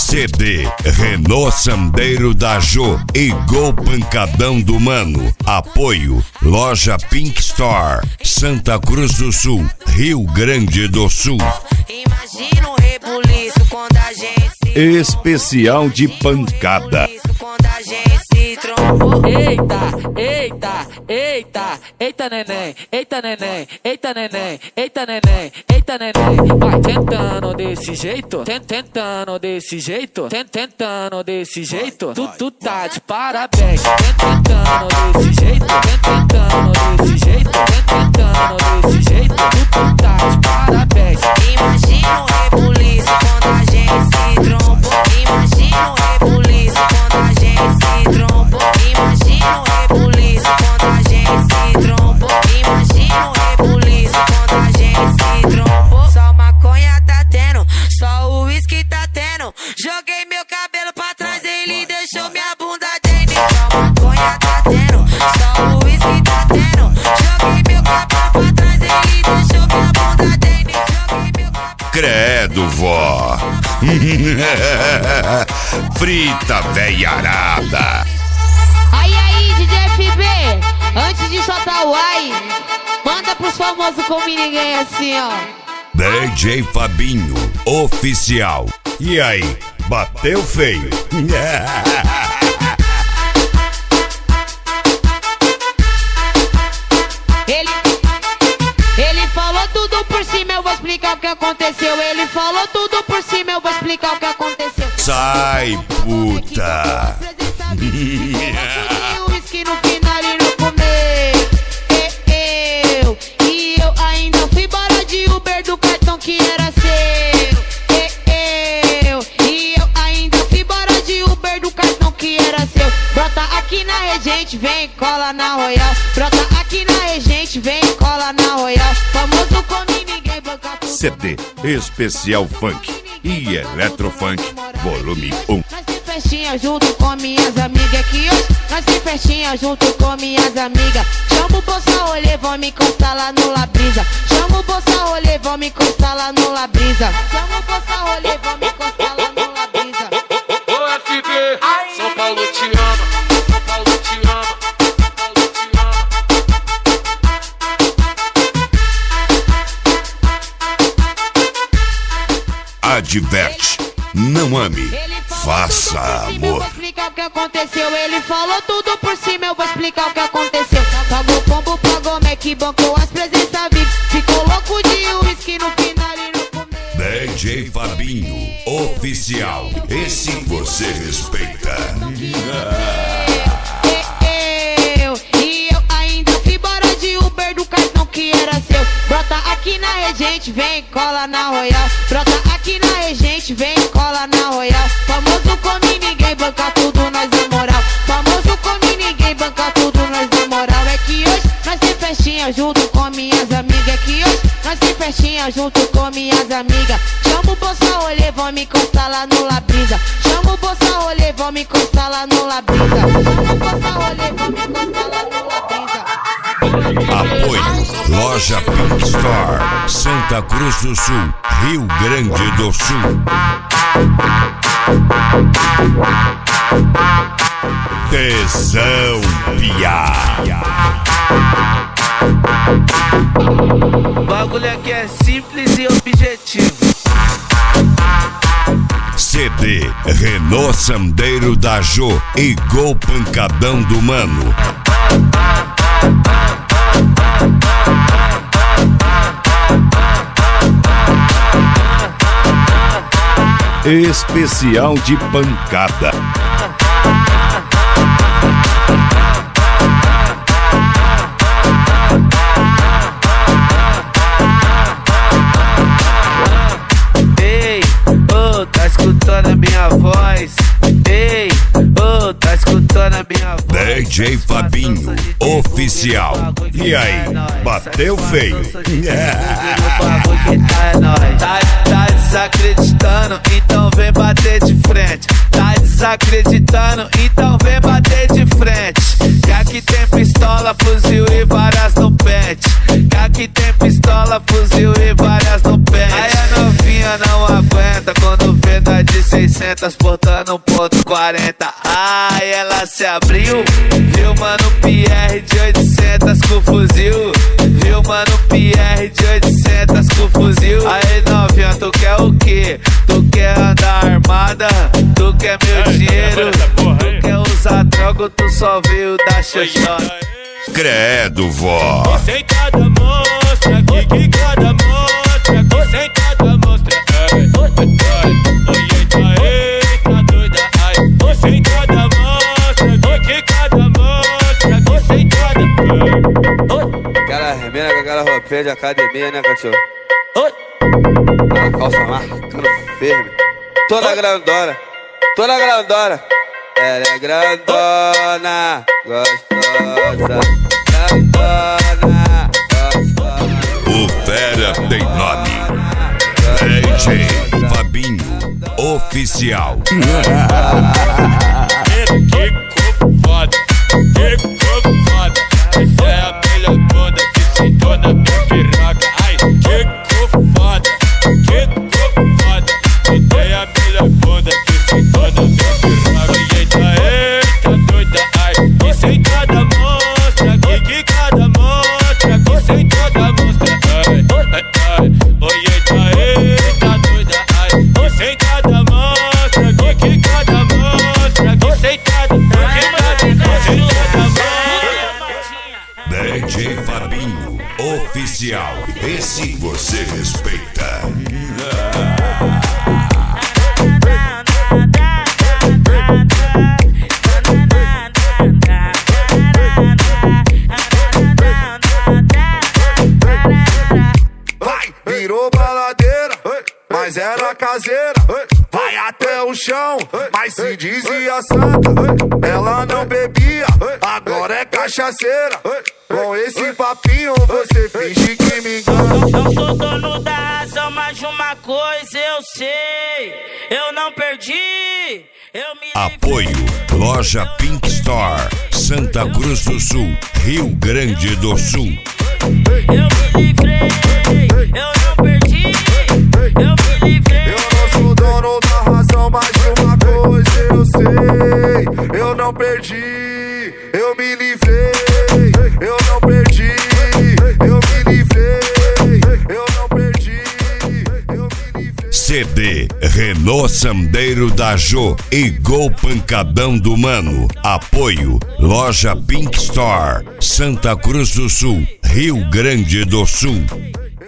CD Renault Sandero da Jô e Gol Pancadão do Mano. Apoio Loja Pink Store, Santa Cruz do Sul, Rio Grande do Sul. Imagina um rebuliço quando a gente se Especial de pancada. quando a gente se trombou. Eita, eita, eita, eita neném, eita neném, eita neném, eita neném, eita neném. Vai tentando desse jeito, tentando desse jeito, tentando desse jeito. Tu tá de parabéns, tentando desse jeito, tentando desse jeito, tentando desse jeito. Tu tá de parabéns. Imagina um rebuliço quando a gente se trombou. Imagina um rebuliço quando a gente se trombou. Imagina um rebuliço quando a gente se trombou. Imagina um rebuliço quando a gente se trombou. Só maconha tá tendo, só o uísque tá tendo. Joguei meu cabelo pra trás, ele deixou minha bunda dentro. Só maconha tá tendo, só o uísque tá tendo. Joguei meu cabelo pra trás, ele deixou minha bunda dentro. Joguei meu cabelo. Credo, vó. Frita veiarada. Aí, DJ FB, antes de soltar o ai, manda pros famosos como ninguém assim, ó. DJ Fabinho, oficial. E aí, bateu feio? Ele falou tudo por cima, eu vou explicar o que aconteceu. Ele falou tudo por cima, eu vou explicar o que aconteceu. Sai, puta. O uísque no final e no comer. E eu ainda fui embora de Uber do cartão que era seu. E eu ainda fui embora de Uber do cartão que era seu. Brota aqui na Regente, vem cola na Royal. Brota aqui na Regente, vem cola na Royal. Famoso come ninguém, banca tudo. CD Especial Funk e Eletrofunk Volume 1. Nós tem festinha junto com minhas amigas que hoje nós tem festinha junto com minhas amigas. Chama o Bolsa Rolê, vão me encostar lá no Labrisa. Chama o Bolsa Rolê, vão me encostar lá no Labrisa. Chama o Bolsa Rolê, vão me encostar lá no Labrisa. Ô FB, São Paulo te ama, São Paulo te ama, São Paulo te ama. Adverte, não ame, faça amor. Eu vou explicar o que aconteceu. Ele falou tudo por cima, eu vou explicar o que aconteceu. Pagou pombo, pagou Mac, bancou as presenças VIP. Ficou louco de uísque no final e no começo. DJ Fabinho, oficial. Esse você respeita. E eu ainda fui embora de Uber do cartão que era seu. Brota aqui na Regente, vem cola na Royal. Brota aqui na Regente, vem cola na Royal. Famoso come ninguém, banca tudo, nós é moral. Famoso come ninguém, banca tudo, nós é moral. É que hoje nós tem festinha junto com minhas amigas. É que hoje nós tem festinha junto com minhas amigas. Chama o Bolsa Rolê, vão me encostar lá no Labrisa. Chama o Bolsa Rolê, vão me encostar lá no Labrisa. Chama o Bolsa Rolê, vão me encostar lá no Labrisa. Apoio Loja Pink Store, Santa Cruz do Sul, Rio Grande do Sul. Tesão Piá. O bagulho aqui é simples e objetivo. CD Renault Sandero da Jô e Gol Pancadão do Mano. Especial de pancada. Ei, ô, tá escutando a minha voz? Ei, ô, tá escutando a minha voz? DJ Fabinho, oficial. E aí, bateu feio? Tá desacreditando, então vem bater de frente. Tá desacreditando, então vem bater de frente. Que aqui tem pistola, fuzil e várias no pente. Que aqui tem pistola, fuzil e várias no pente. Aí a novinha não aguenta quando vê nós de 600 portando 1.40. Ai, ela se abriu, viu mano Pierre de 800 com fuzil. Viu mano Pierre de 800 com fuzil. Aí novinha, tu quer o quê? Tu quer andar armada? Tu quer meu dinheiro? Tu quer usar droga ou tu só veio da xoxota? Credo, vó. Sem cada mostra, que cada mostra, sem cada mostra. Eita doida, ai. Sem cada mostra, que cada mostra, sem cada. Aquela remena com aquela roupinha de academia, né, cachorro? A calça marcando firme. Toda grandona. Ela é grandona, gostosa. Grandona, gostosa. O fera tem nome. DJ Fabinho Oficial. Que foda, essa é a melhor bunda que sentou na minha piroca. Ai, que foda, eu tenho a melhor bunda que sentou na minha piroca. Eita doida, ai, e sem cada mostra, que cada mostra, que sem cada mostra. Eita doida, ai, e sem cada mostra, que cada mostra, que sem cada DJ Fabinho Oficial. Esse você respeita. Vai, virou baladeira, mas era caseira. Vai até o chão, mas se dizia santa. Ela não bebia, agora é cachaceira. Com esse papinho você finge que me engana. Eu sou dono da razão, mas de uma coisa eu sei, eu não perdi, eu me Apoio Loja Pink Store, Santa Cruz do Sul, Rio Grande do Sul. Eu me livrei, eu não perdi, eu me livrei. Eu não sou dono da razão, mas de uma coisa eu sei, eu não perdi, eu me livrei. Eu não perdi, eu me livrei. Eu não perdi, eu me livrei. CD Renault Sandeiro da Jô e Gol Pancadão do Mano. Apoio Loja Pink Store, Santa Cruz do Sul, Rio Grande do Sul.